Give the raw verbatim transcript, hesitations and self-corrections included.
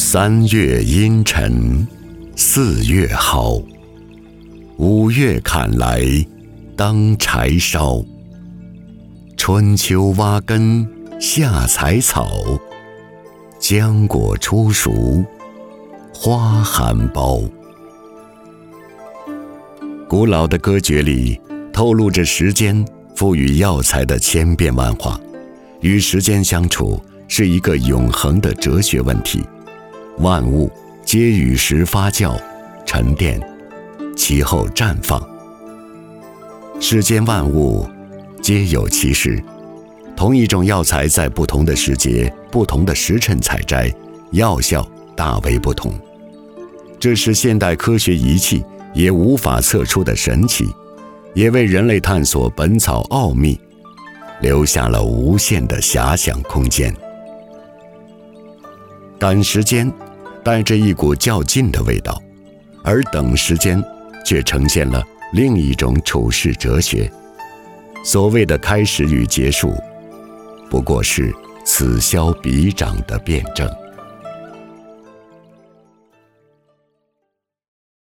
三月阴沉，四月蒿，五月砍来当柴烧。春秋挖根，夏采草，浆果初熟，花含苞。古老的歌诀里透露着时间赋予药材的千变万化，与时间相处是一个永恒的哲学问题。万物皆与时发酵、沉淀，其后绽放。世间万物皆有其时，同一种药材在不同的时节、不同的时辰采摘，药效大为不同。这是现代科学仪器也无法测出的神奇，也为人类探索本草奥秘留下了无限的遐想空间。赶时间带着一股较劲的味道，而等时间却呈现了另一种处世哲学。所谓的开始与结束，不过是此消彼长的辩证。